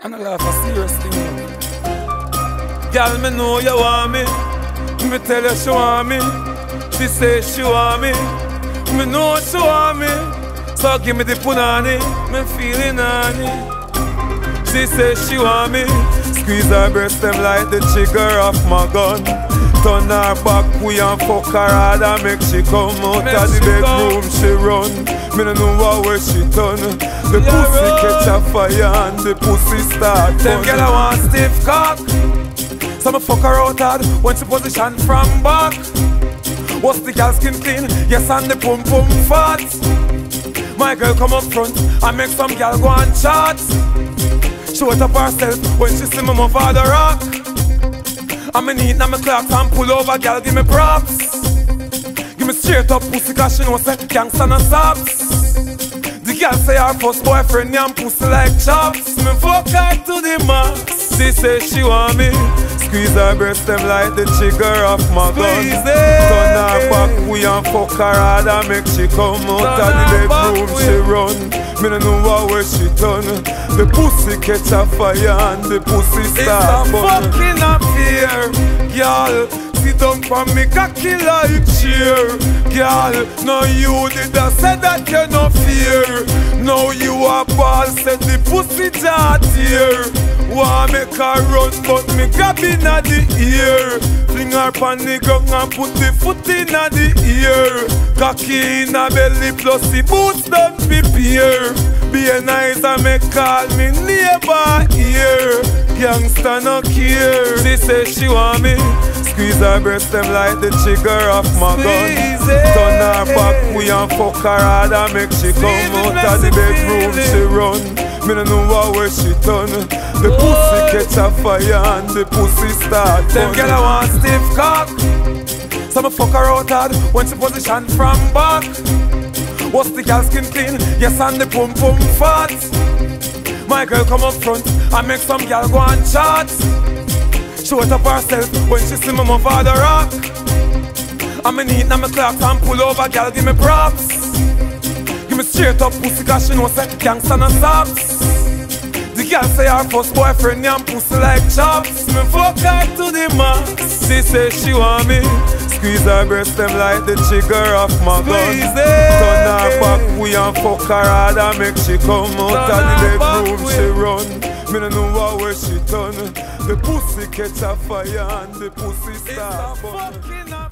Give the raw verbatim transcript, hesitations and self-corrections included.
And I laugh a serious thing. Girl, me know you want me. Me tell you she want me. She say she want me. Me know she want me. So give me the punani. Me feeling honey. She say she want me. Squeeze her breast them like the trigger of my gun. Turn her back, we and fuck her hard and make she come out of the bedroom she run. Me no know what way she turn. The yeah, pussy run. Catch a fire and the pussy start. Them girl I want stiff cock. So me fuck her out hard when she position from back. What's the girl skin clean? Yes, and the pum pum fat. My girl come up front and make some girl go and chat. Show it up herself when she see me move on the rock. I'm in heat, now me clocks and pull over, girl, give me props. Give me straight up pussy, cause she know say gangsta no stops. The girl say her first boyfriend yam pussy like chops. Me fuck her to the max. She say she want me. Squeeze her breast them like the trigger of my gun. Turn her back, we and fuck her hard and make she come out of the bedroom she run. Me no know what way she turn. The pussy catch a fire and the pussy start burn. It's a fucking affair, girl. Sit down for me cocky like cheer, girl. No you did I say that you no fear. Now you a ball said the pussy jart here. Want make her run but me grab inna the ear. Fling her pan the ground and put the foot inna the ear. Cocky inna belly plus the boots don't prepare. Be a nice and make call me neighbor here. Gangsta no care. She say she want me. Squeeze her breast them like the trigger of my gun. Turn her back, we and fuck her hard and make she come out of the bedroom she run. Me no know what way she turn. The pussy catch a fire and the pussy start. Them girl I want stiff cock. So me fuck her out hard when she position from back. What's the girl skin clean? Yes, and the pum pum fat. My girl come up front and make some girl go and chat. Show it up herself when she see me move on the rock. I'm in heat, now me clocks and pull over, girl, give me props. Give me straight up pussy, cause she know say gangsta no stops. The girl say her first boyfriend yam pussy like chops. Me fuck her to the max. She say she want me. Squeeze her breast them like the trigger of my gun. Turn her back, we and fuck her hard and make she come out of the bedroom she run. Me no know what way she turn. The pussy catch a fire and the pussy start burn.